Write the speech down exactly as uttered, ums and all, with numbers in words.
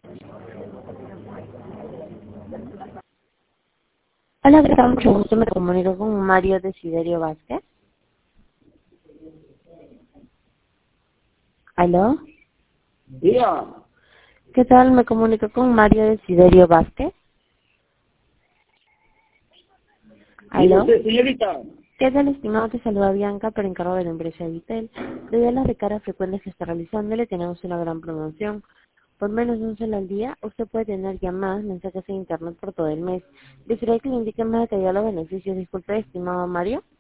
Hola, ¿qué tal? Mucho gusto, me comunico con Mario Desiderio Vázquez. ¿Aló? Diga, ¿Qué tal? Me comunico con Mario Desiderio Vázquez. diga ¿Aló? usted, señorita. ¿Qué tal, estimado? Te saluda Bianca por encargo de la empresa Vitel. Debido a las recargas frecuentes que está realizando, le tenemos una gran promoción. Por menos de un solo al día, usted puede tener llamadas, mensajes e internet por todo el mes. ¿Desearía que le indique más detallado los beneficios? Disculpe, estimado Mario.